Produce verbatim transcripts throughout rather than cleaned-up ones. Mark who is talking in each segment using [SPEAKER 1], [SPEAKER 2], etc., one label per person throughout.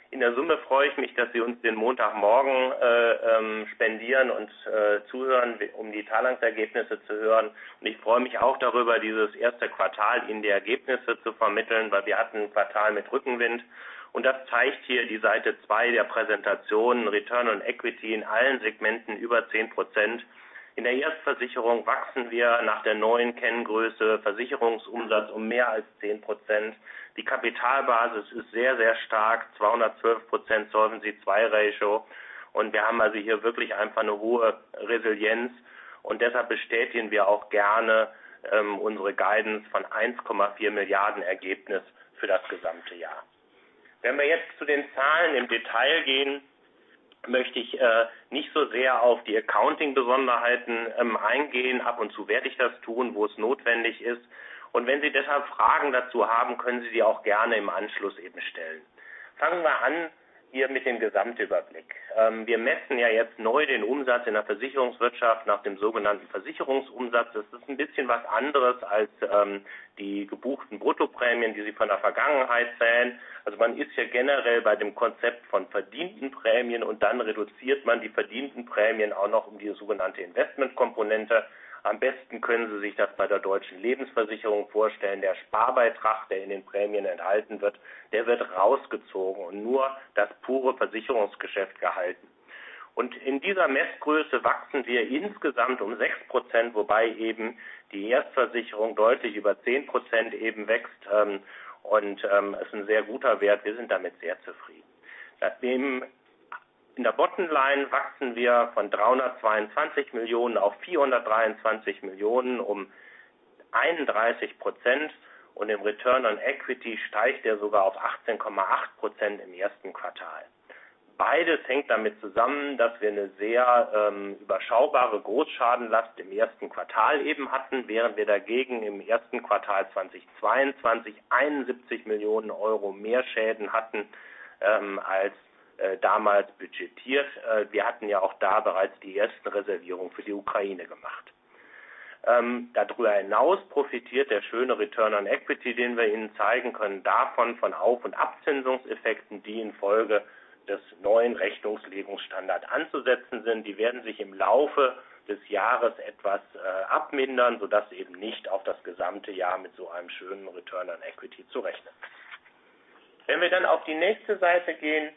[SPEAKER 1] In der Summe freue ich mich, dass Sie uns den Montagmorgen äh, ähm, spendieren und äh, zuhören, um die Talangs-Ergebnisse zu hören. Und ich freue mich auch darüber, dieses erste Quartal Ihnen die Ergebnisse zu vermitteln, weil wir hatten ein Quartal mit Rückenwind. Und das zeigt hier die Seite zwei der Präsentation, Return on Equity in allen Segmenten über zehn Prozent. In der Erstversicherung wachsen wir nach der neuen Kenngröße Versicherungsumsatz um mehr als zehn Prozent. Die Kapitalbasis ist sehr, sehr stark, zweihundertzwölf Prozent Solvency zwei Ratio. Und wir haben also hier wirklich einfach eine hohe Resilienz. Und deshalb bestätigen wir auch gerne ähm, unsere Guidance von eins Komma vier Milliarden Ergebnis für das gesamte Jahr. Wenn wir jetzt zu den Zahlen im Detail gehen, möchte ich äh, nicht so sehr auf die Accounting-Besonderheiten ähm, eingehen. Ab und zu werde ich das tun, wo es notwendig ist. Und wenn Sie deshalb Fragen dazu haben, können Sie die auch gerne im Anschluss eben stellen. Fangen wir an hier mit dem Gesamtüberblick. Ähm, wir messen ja jetzt neu den Umsatz in der Versicherungswirtschaft nach dem sogenannten Versicherungsumsatz. Das ist ein bisschen was anderes als ähm, die gebuchten Bruttoprämien, die Sie von der Vergangenheit zählen. Also man ist ja generell bei dem Konzept von verdienten Prämien und dann reduziert man die verdienten Prämien auch noch um die sogenannte Investmentkomponente. Am besten können Sie sich das bei der Deutschen Lebensversicherung vorstellen. Der Sparbeitrag, der in den Prämien enthalten wird, der wird rausgezogen und nur das pure Versicherungsgeschäft gehalten. Und in dieser Messgröße wachsen wir insgesamt um sechs Prozent, wobei eben die Erstversicherung deutlich über zehn Prozent eben wächst. Ähm, und ähm, es ist ein sehr guter Wert. Wir sind damit sehr zufrieden. Im In der Bottomline wachsen wir von dreihundertzweiundzwanzig Millionen auf vierhundertdreiundzwanzig Millionen um einunddreißig Prozent und im Return on Equity steigt er sogar auf achtzehn Komma acht Prozent im ersten Quartal. Beides hängt damit zusammen, dass wir eine sehr ähm, überschaubare Großschadenlast im ersten Quartal eben hatten, während wir dagegen im ersten Quartal zweitausendzweiundzwanzig einundsiebzig Millionen Euro mehr Schäden hatten ähm, als äh, damals budgetiert. Äh, wir hatten ja auch da bereits die ersten Reservierungen für die Ukraine gemacht. Ähm, darüber hinaus profitiert der schöne Return on Equity, den wir Ihnen zeigen können, davon von Auf- und Abzinsungseffekten, die infolge des neuen Rechnungslegungsstandards anzusetzen sind. Die werden sich im Laufe des Jahres etwas äh, abmindern, sodass eben nicht auf das gesamte Jahr mit so einem schönen Return on Equity zu rechnen ist. Wenn wir dann auf die nächste Seite gehen,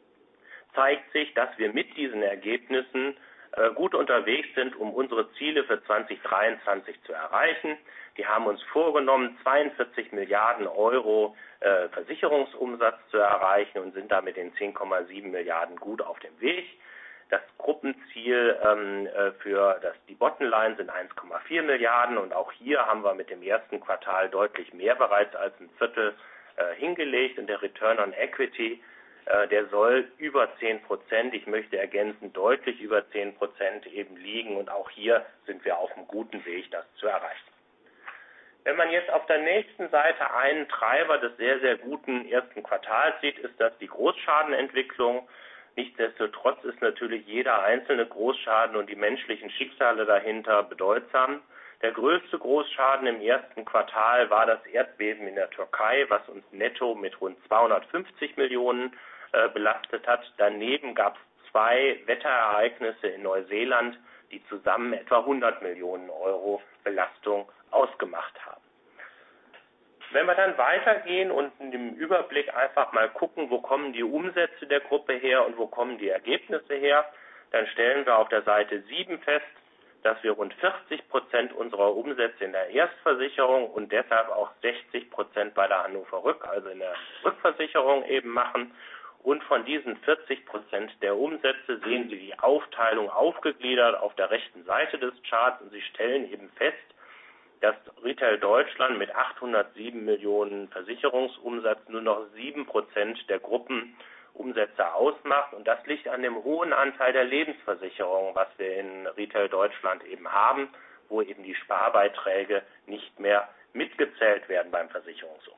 [SPEAKER 1] zeigt sich, dass wir mit diesen Ergebnissen äh, gut unterwegs sind, um unsere Ziele für zweitausenddreiundzwanzig zu erreichen. Die haben uns vorgenommen, zweiundvierzig Milliarden Euro äh, Versicherungsumsatz zu erreichen und sind damit in zehn Komma sieben Milliarden gut auf dem Weg. Das Gruppenziel ähm, äh, für das, die Bottomline sind eins Komma vier Milliarden und auch hier haben wir mit dem ersten Quartal deutlich mehr bereits als ein Viertel äh, hingelegt und der Return on Equity, äh, der soll über zehn Prozent, ich möchte ergänzen, deutlich über zehn Prozent eben liegen und auch hier sind wir auf einem guten Weg, das zu erreichen. Wenn man jetzt auf der nächsten Seite einen Treiber des sehr, sehr guten ersten Quartals sieht, ist das die Großschadenentwicklung. Nichtsdestotrotz ist natürlich jeder einzelne Großschaden und die menschlichen Schicksale dahinter bedeutsam. Der größte Großschaden im ersten Quartal war das Erdbeben in der Türkei, was uns netto mit rund zweihundertfünfzig Millionen äh, belastet hat. Daneben gab es zwei Wetterereignisse in Neuseeland, die zusammen etwa hundert Millionen Euro Belastung ausgemacht haben. Wenn wir dann weitergehen und in dem Überblick einfach mal gucken, wo kommen die Umsätze der Gruppe her und wo kommen die Ergebnisse her, dann stellen wir auf der Seite sieben fest, dass wir rund vierzig Prozent unserer Umsätze in der Erstversicherung und deshalb auch sechzig Prozent bei der Hannover Rück, also in der Rückversicherung eben machen. Und von diesen vierzig Prozent der Umsätze sehen Sie die Aufteilung aufgegliedert auf der rechten Seite des Charts und Sie stellen eben fest, dass Retail Deutschland mit achthundertsieben Millionen Versicherungsumsatz nur noch sieben Prozent der Gruppenumsätze ausmacht. Und das liegt an dem hohen Anteil der Lebensversicherung, was wir in Retail Deutschland eben haben, wo eben die Sparbeiträge nicht mehr mitgezählt werden beim Versicherungsumsatz.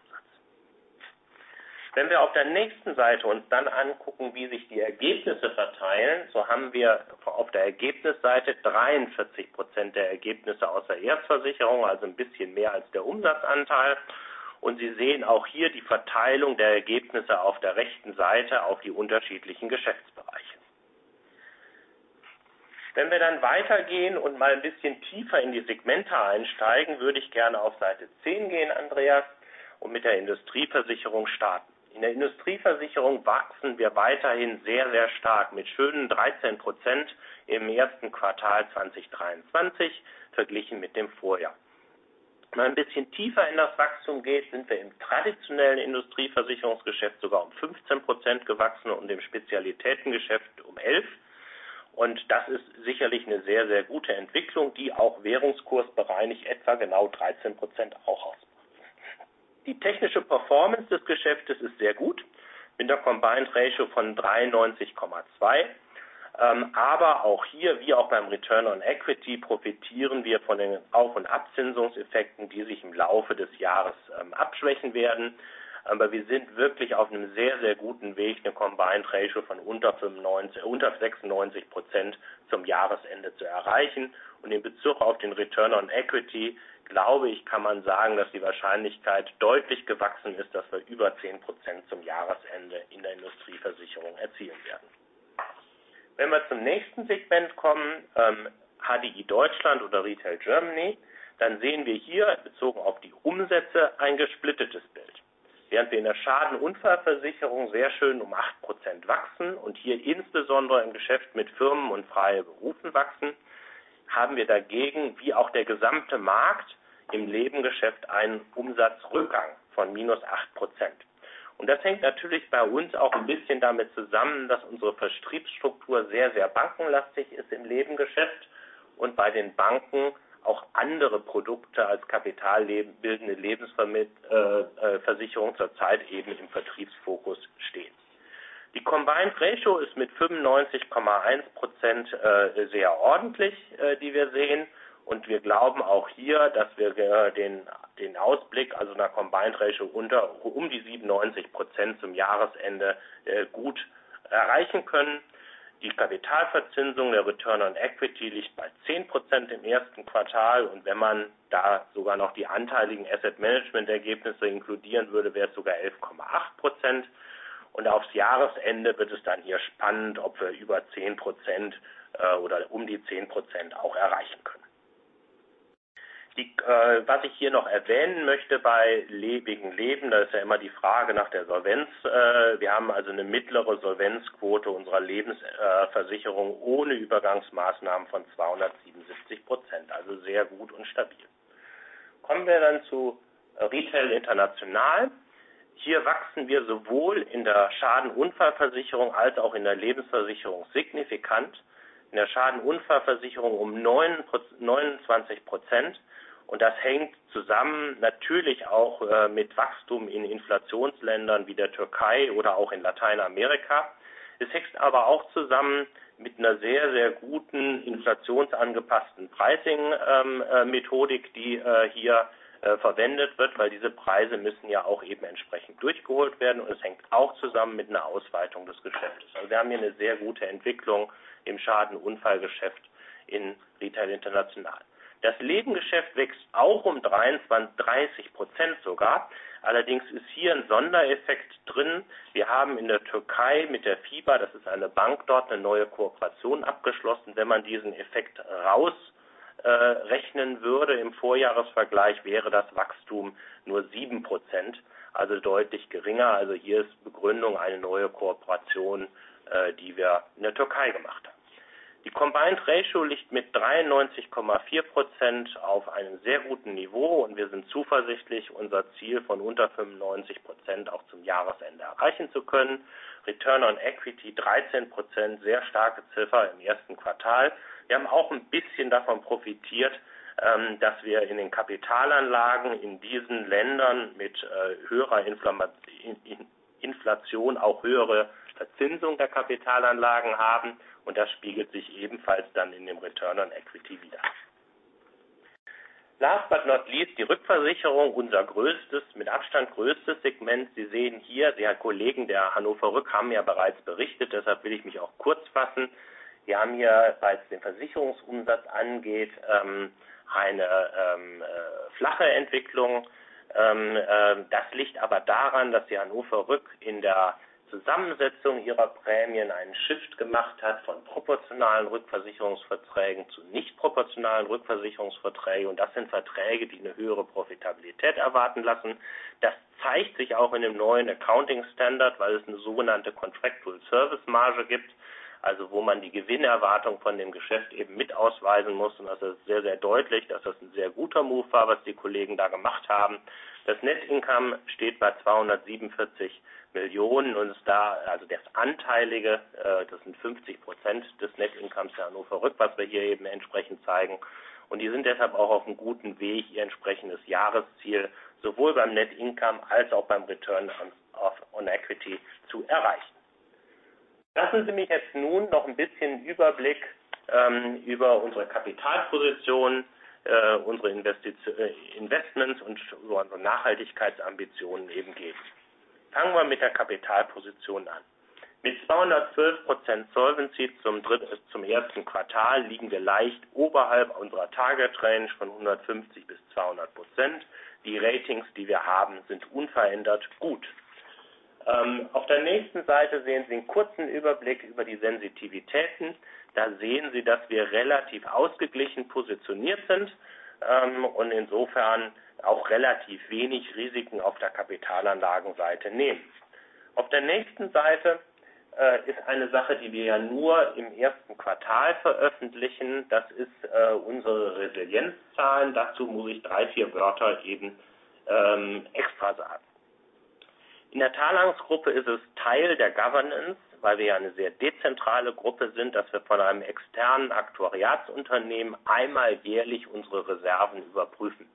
[SPEAKER 1] Wenn wir auf der nächsten Seite uns dann angucken, wie sich die Ergebnisse verteilen, so haben wir auf der Ergebnisseite dreiundvierzig Prozent der Ergebnisse aus der Erstversicherung, also ein bisschen mehr als der Umsatzanteil. Und Sie sehen auch hier die Verteilung der Ergebnisse auf der rechten Seite auf die unterschiedlichen Geschäftsbereiche. Wenn wir dann weitergehen und mal ein bisschen tiefer in die Segmente einsteigen, würde ich gerne auf Seite zehn gehen, Andreas, und mit der Industrieversicherung starten. In der Industrieversicherung wachsen wir weiterhin sehr, sehr stark mit schönen dreizehn Prozent im ersten Quartal zweitausenddreiundzwanzig verglichen mit dem Vorjahr. Wenn man ein bisschen tiefer in das Wachstum geht, sind wir im traditionellen Industrieversicherungsgeschäft sogar um fünfzehn Prozent gewachsen und im Spezialitätengeschäft um elf Prozent. Und das ist sicherlich eine sehr, sehr gute Entwicklung, die auch währungskursbereinigt etwa genau dreizehn Prozent auch ausmacht. Die technische Performance des Geschäftes ist sehr gut, mit einer Combined Ratio von dreiundneunzig Komma zwei. Ähm, aber auch hier, wie auch beim Return on Equity, profitieren wir von den Auf- und Abzinsungseffekten, die sich im Laufe des Jahres ähm, abschwächen werden. Aber wir sind wirklich auf einem sehr, sehr guten Weg, eine Combined Ratio von unter, fünfundneunzig, unter sechsundneunzig Prozent zum Jahresende zu erreichen. Und in Bezug auf den Return on Equity, glaube ich, kann man sagen, dass die Wahrscheinlichkeit deutlich gewachsen ist, dass wir über zehn Prozent zum Jahresende in der Industrieversicherung erzielen werden. Wenn wir zum nächsten Segment kommen, ähm, H D I Deutschland oder Retail Germany, dann sehen wir hier bezogen auf die Umsätze ein gesplittetes Bild. Während wir in der Schadenunfallversicherung sehr schön um acht Prozent wachsen und hier insbesondere im Geschäft mit Firmen und freie Berufen wachsen, haben wir dagegen, wie auch der gesamte Markt, im Nebengeschäft einen Umsatzrückgang von minus acht Prozent. Und das hängt natürlich bei uns auch ein bisschen damit zusammen, dass unsere Vertriebsstruktur sehr, sehr bankenlastig ist im Nebengeschäft und bei den Banken auch andere Produkte als kapitalbildende Lebensversicherung zurzeit eben im Vertriebsfokus stehen. Die Combined Ratio ist mit fünfundneunzig Komma eins Prozent äh, sehr ordentlich, äh, die wir sehen. Und wir glauben auch hier, dass wir äh, den, den Ausblick, also einer Combined Ratio unter um die siebenundneunzig Prozent zum Jahresende äh, gut erreichen können. Die Kapitalverzinsung, der Return on Equity, liegt bei zehn Prozent im ersten Quartal. Und wenn man da sogar noch die anteiligen Asset Management Ergebnisse inkludieren würde, wäre es sogar elf Komma acht Prozent. Und aufs Jahresende wird es dann hier spannend, ob wir über zehn Prozent äh, oder um die zehn Prozent auch erreichen können. Die, äh, was ich hier noch erwähnen möchte bei lebigen Leben, da ist ja immer die Frage nach der Solvenz. Äh, wir haben also eine mittlere Solvenzquote unserer Lebensversicherung äh, ohne Übergangsmaßnahmen von zweihundertsiebenundsiebzig Prozent, also sehr gut und stabil. Kommen wir dann zu äh, Retail International. Hier wachsen wir sowohl in der Schadenunfallversicherung als auch in der Lebensversicherung signifikant. In der Schadenunfallversicherung um neunundzwanzig Prozent. Und das hängt zusammen natürlich auch äh, mit Wachstum in Inflationsländern wie der Türkei oder auch in Lateinamerika. Es hängt aber auch zusammen mit einer sehr, sehr guten inflationsangepassten Pricing-Methodik, ähm, äh, die äh, hier äh, verwendet wird, weil diese Preise müssen ja auch eben entsprechend durchgeholt werden. Und es hängt auch zusammen mit einer Ausweitung des Geschäftes. Also wir haben hier eine sehr gute Entwicklung im Schadenunfallgeschäft in Retail International. Das Lebengeschäft wächst auch um dreißig Prozent sogar. Allerdings ist hier ein Sondereffekt drin. Wir haben in der Türkei mit der FIBA, das ist eine Bank dort, eine neue Kooperation abgeschlossen. Wenn man diesen Effekt rausrechnen äh, würde im Vorjahresvergleich, wäre das Wachstum nur sieben Prozent, also deutlich geringer. Also hier ist Begründung eine neue Kooperation, äh, die wir in der Türkei gemacht haben. Die Combined Ratio liegt mit dreiundneunzig Komma vier Prozent auf einem sehr guten Niveau und wir sind zuversichtlich, unser Ziel von unter fünfundneunzig Prozent auch zum Jahresende erreichen zu können. Return on Equity dreizehn Prozent, sehr starke Ziffer im ersten Quartal. Wir haben auch ein bisschen davon profitiert, ähm, dass wir in den Kapitalanlagen in diesen Ländern mit äh, höherer Inflama- in, in Inflation auch höhere Verzinsung der Kapitalanlagen haben. Und das spiegelt sich ebenfalls dann in dem Return on Equity wider. Last but not least die Rückversicherung, unser größtes, mit Abstand größtes Segment. Sie sehen hier, die Kollegen der Hannover Rück haben ja bereits berichtet, deshalb will ich mich auch kurz fassen. Wir haben hier, was den Versicherungsumsatz angeht, ähm, eine ähm, äh, flache Entwicklung. Ähm, äh, das liegt aber daran, dass die Hannover Rück in der Zusammensetzung ihrer Prämien einen Shift gemacht hat von proportionalen Rückversicherungsverträgen zu nicht proportionalen Rückversicherungsverträgen. Und das sind Verträge, die eine höhere Profitabilität erwarten lassen. Das zeigt sich auch in dem neuen Accounting Standard, weil es eine sogenannte Contractual Service Marge gibt, also wo man die Gewinnerwartung von dem Geschäft eben mit ausweisen muss. Und das ist sehr, sehr deutlich, dass das ein sehr guter Move war, was die Kollegen da gemacht haben. Das Net Income steht bei zweihundertsiebenundvierzig Millionen und ist da, also das Anteilige, äh, das sind fünfzig Prozent des Net Incomes der Hannover Rück, was wir hier eben entsprechend zeigen. Und die sind deshalb auch auf einem guten Weg, ihr entsprechendes Jahresziel sowohl beim Net Income als auch beim Return on, on Equity zu erreichen. Lassen Sie mich jetzt nun noch ein bisschen Überblick ähm, über unsere Kapitalposition, äh, unsere Investition, äh, Investments und über unsere Nachhaltigkeitsambitionen eben geben. Fangen wir mit der Kapitalposition an. Mit zweihundertzwölf Prozent Solvency zum, dritten, zum ersten Quartal liegen wir leicht oberhalb unserer Target Range von hundertfünfzig bis zweihundert Prozent. Die Ratings, die wir haben, sind unverändert gut. Ähm, auf der nächsten Seite sehen Sie einen kurzen Überblick über die Sensitivitäten. Da sehen Sie, dass wir relativ ausgeglichen positioniert sind ähm, und insofern auch relativ wenig Risiken auf der Kapitalanlagenseite nehmen. Auf der nächsten Seite äh, ist eine Sache, die wir ja nur im ersten Quartal veröffentlichen. Das ist äh, unsere Resilienzzahlen. Dazu muss ich drei, vier Wörter eben ähm, extra sagen. In der Talanx-Gruppe ist es Teil der Governance, weil wir ja eine sehr dezentrale Gruppe sind, dass wir von einem externen Aktuariatsunternehmen einmal jährlich unsere Reserven überprüfen.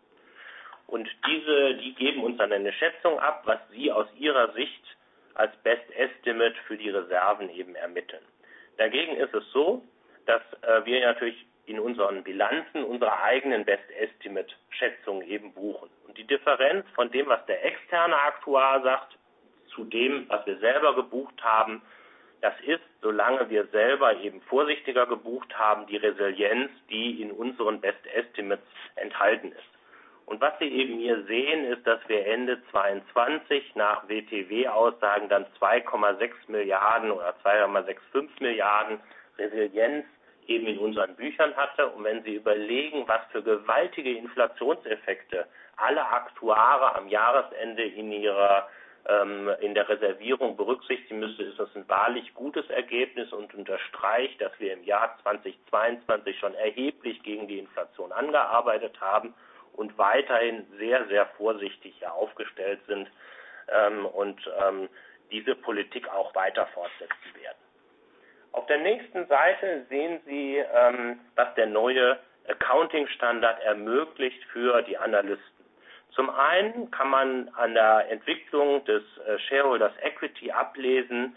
[SPEAKER 1] Und diese, die geben uns dann eine Schätzung ab, was sie aus ihrer Sicht als Best Estimate für die Reserven eben ermitteln. Dagegen ist es so, dass äh, wir natürlich in unseren Bilanzen unsere eigenen Best Estimate Schätzungen eben buchen. Und die Differenz von dem, was der externe Aktuar sagt, zu dem, was wir selber gebucht haben, das ist, solange wir selber eben vorsichtiger gebucht haben, die Resilienz, die in unseren Best Estimates enthalten ist. Und was Sie eben hier sehen, ist, dass wir Ende zweiundzwanzig nach W T W-Aussagen dann zwei Komma sechs Milliarden oder zwei Komma fünfundsechzig Milliarden Resilienz eben in unseren Büchern hatte. Und wenn Sie überlegen, was für gewaltige Inflationseffekte alle Aktuare am Jahresende in ihrer ähm, in der Reservierung berücksichtigen müsste, ist das ein wahrlich gutes Ergebnis und unterstreicht, dass wir im Jahr zweitausendzweiundzwanzig schon erheblich gegen die Inflation angearbeitet haben und weiterhin sehr, sehr vorsichtig hier aufgestellt sind ähm, und ähm, diese Politik auch weiter fortsetzen werden. Auf der nächsten Seite sehen Sie, ähm, was der neue Accounting-Standard ermöglicht für die Analysten. Zum einen kann man an der Entwicklung des äh, Shareholders Equity ablesen,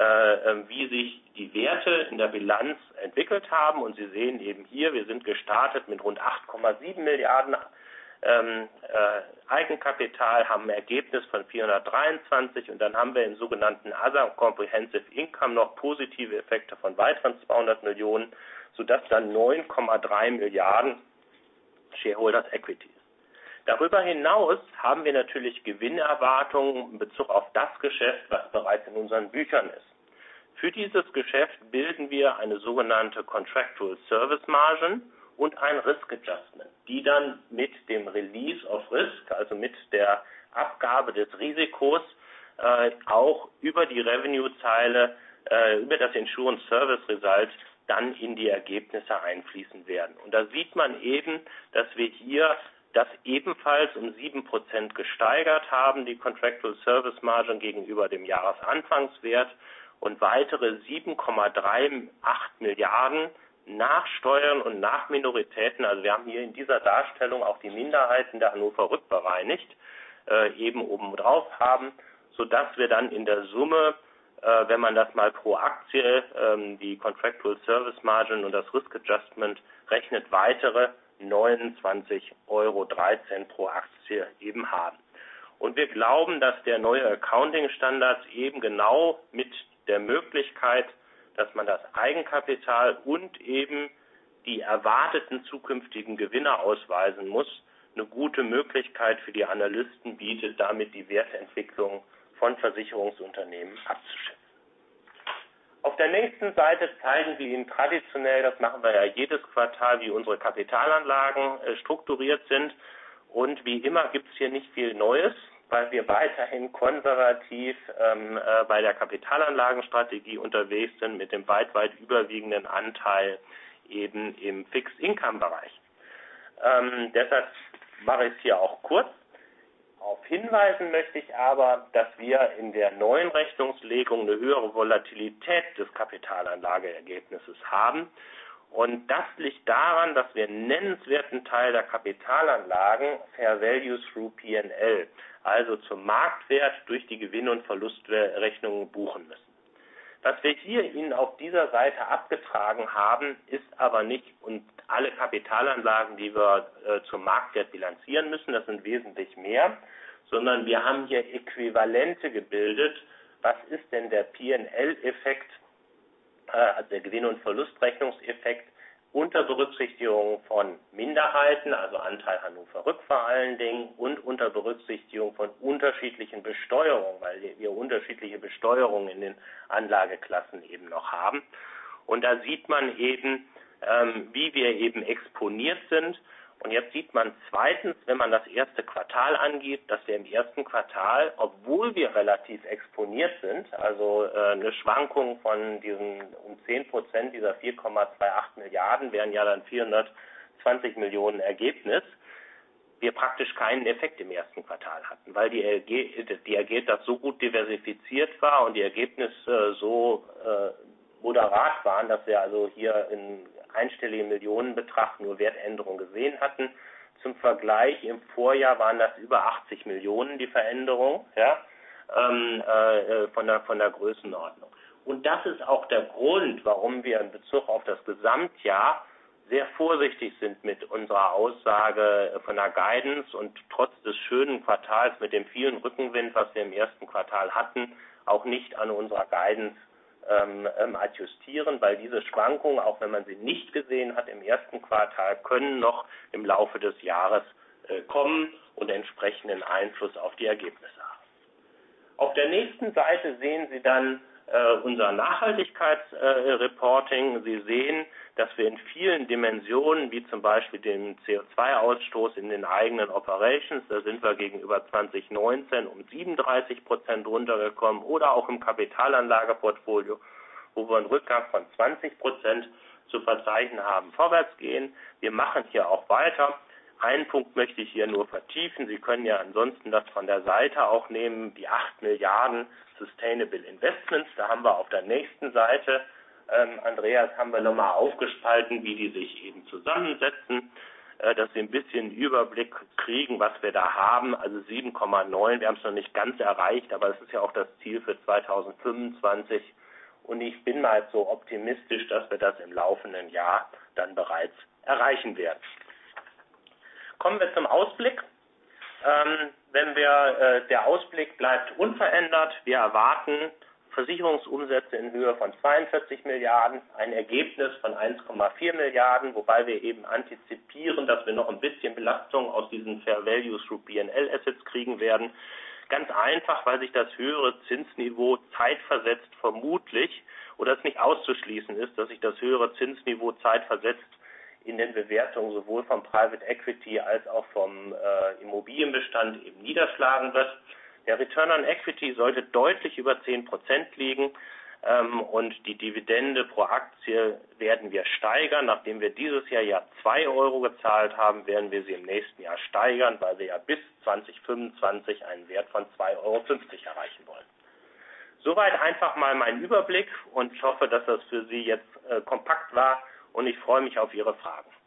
[SPEAKER 1] äh, wie sich die Werte in der Bilanz entwickelt haben. Und Sie sehen eben hier, wir sind gestartet mit rund acht Komma sieben Milliarden ähm, äh, Eigenkapital, haben ein Ergebnis von vierhundertdreiundzwanzig und dann haben wir im sogenannten Other Comprehensive Income noch positive Effekte von weiteren zweihundert Millionen, sodass dann neun Komma drei Milliarden Shareholders Equity ist. Darüber hinaus haben wir natürlich Gewinnerwartungen in Bezug auf das Geschäft, was bereits in unseren Büchern ist. Für dieses Geschäft bilden wir eine sogenannte Contractual Service Margin und ein Risk Adjustment, die dann mit dem Release of Risk, also mit der Abgabe des Risikos, äh, auch über die Revenue-Zeile, äh, über das Insurance Service Result dann in die Ergebnisse einfließen werden. Und da sieht man eben, dass wir hier das ebenfalls um sieben Prozent gesteigert haben, die Contractual Service Margin gegenüber dem Jahresanfangswert und weitere sieben Komma achtunddreißig Milliarden nach Steuern und nach Minoritäten, also wir haben hier in dieser Darstellung auch die Minderheiten der Hannover Rück bereinigt, äh, eben oben drauf haben, sodass wir dann in der Summe, äh, wenn man das mal pro Aktie, ähm, die Contractual Service Margin und das Risk Adjustment rechnet, weitere neunundzwanzig Euro dreizehn pro Aktie eben haben. Und wir glauben, dass der neue Accounting-Standard eben genau mit der Möglichkeit, dass man das Eigenkapital und eben die erwarteten zukünftigen Gewinne ausweisen muss, eine gute Möglichkeit für die Analysten bietet, damit die Wertentwicklung von Versicherungsunternehmen abzuschätzen. Auf der nächsten Seite zeigen wir Ihnen traditionell, das machen wir ja jedes Quartal, wie unsere Kapitalanlagen äh, strukturiert sind. Und wie immer gibt es hier nicht viel Neues, weil wir weiterhin konservativ ähm, äh, bei der Kapitalanlagenstrategie unterwegs sind mit dem weit, weit überwiegenden Anteil eben im Fixed-Income-Bereich. Ähm, deshalb mache ich es hier auch kurz. Darauf hinweisen möchte ich aber, dass wir in der neuen Rechnungslegung eine höhere Volatilität des Kapitalanlageergebnisses haben. Und das liegt daran, dass wir einen nennenswerten Teil der Kapitalanlagen Fair Value through P and L, also zum Marktwert durch die Gewinn- und Verlustrechnungen buchen müssen. Was wir hier Ihnen auf dieser Seite abgetragen haben, ist aber nicht und alle Kapitalanlagen, die wir äh, zum Marktwert bilanzieren müssen, das sind wesentlich mehr, sondern wir haben hier Äquivalente gebildet. Was ist denn der P and L-Effekt, äh, also der Gewinn- und Verlustrechnungseffekt, unter Berücksichtigung von Minderheiten, also Anteil Hannover Rück vor allen Dingen, und unter Berücksichtigung von unterschiedlichen Besteuerungen, weil wir unterschiedliche Besteuerungen in den Anlageklassen eben noch haben. Und da sieht man eben, ähm, wie wir eben exponiert sind. Und jetzt sieht man zweitens, wenn man das erste Quartal angibt, dass wir im ersten Quartal, obwohl wir relativ exponiert sind, also äh, eine Schwankung von diesen um zehn Prozent dieser vier Komma achtundzwanzig Milliarden wären ja dann vierhundertzwanzig Millionen Ergebnis, wir praktisch keinen Effekt im ersten Quartal hatten, weil die, Erge die Ergebnis so gut diversifiziert war und die Ergebnisse so äh, moderat waren, dass wir also hier in einstelligen Millionenbetrag nur Wertänderungen gesehen hatten. Zum Vergleich, im Vorjahr waren das über achtzig Millionen die Veränderung, ja, ähm, äh, von der, von der Größenordnung. Und das ist auch der Grund, warum wir in Bezug auf das Gesamtjahr sehr vorsichtig sind mit unserer Aussage von der Guidance und trotz des schönen Quartals mit dem vielen Rückenwind, was wir im ersten Quartal hatten, auch nicht an unserer Guidance ähm, ähm, adjustieren, weil diese Schwankungen, auch wenn man sie nicht gesehen hat im ersten Quartal, können noch im Laufe des Jahres äh, kommen und entsprechenden Einfluss auf die Ergebnisse haben. Auf der nächsten Seite sehen Sie dann äh, unser Nachhaltigkeitsreporting. Äh, Sie sehen, dass wir in vielen Dimensionen, wie zum Beispiel dem C O zwei Ausstoß in den eigenen Operations, da sind wir gegenüber zwanzig neunzehn um siebenunddreißig Prozent runtergekommen, oder auch im Kapitalanlageportfolio, wo wir einen Rückgang von zwanzig Prozent zu verzeichnen haben, vorwärts gehen. Wir machen hier auch weiter. Einen Punkt möchte ich hier nur vertiefen. Sie können ja ansonsten das von der Seite auch nehmen, die acht Milliarden Sustainable Investments. Da haben wir auf der nächsten Seite, ähm, Andreas, haben wir nochmal aufgespalten, wie die sich eben zusammensetzen, äh, dass Sie ein bisschen Überblick kriegen, was wir da haben. Also sieben Komma neun, wir haben es noch nicht ganz erreicht, aber es ist ja auch das Ziel für zweitausendfünfundzwanzig. Und ich bin mal so optimistisch, dass wir das im laufenden Jahr dann bereits erreichen werden. Kommen wir zum Ausblick. Ähm, wenn wir, äh, der Ausblick bleibt unverändert. Wir erwarten Versicherungsumsätze in Höhe von zweiundvierzig Milliarden, ein Ergebnis von eins Komma vier Milliarden, wobei wir eben antizipieren, dass wir noch ein bisschen Belastung aus diesen Fair Value through P and L Assets kriegen werden. Ganz einfach, weil sich das höhere Zinsniveau zeitversetzt vermutlich, oder es nicht auszuschließen ist, dass sich das höhere Zinsniveau zeitversetzt in den Bewertungen sowohl vom Private Equity als auch vom äh, Immobilienbestand eben niederschlagen wird. Der Return on Equity sollte deutlich über zehn Prozent liegen ähm, und die Dividende pro Aktie werden wir steigern. Nachdem wir dieses Jahr ja zwei Euro gezahlt haben, werden wir sie im nächsten Jahr steigern, weil wir ja bis zweitausendfünfundzwanzig einen Wert von zwei Euro fünfzig erreichen wollen. Soweit einfach mal mein Überblick und ich hoffe, dass das für Sie jetzt äh, kompakt war. Und ich freue mich auf Ihre Fragen.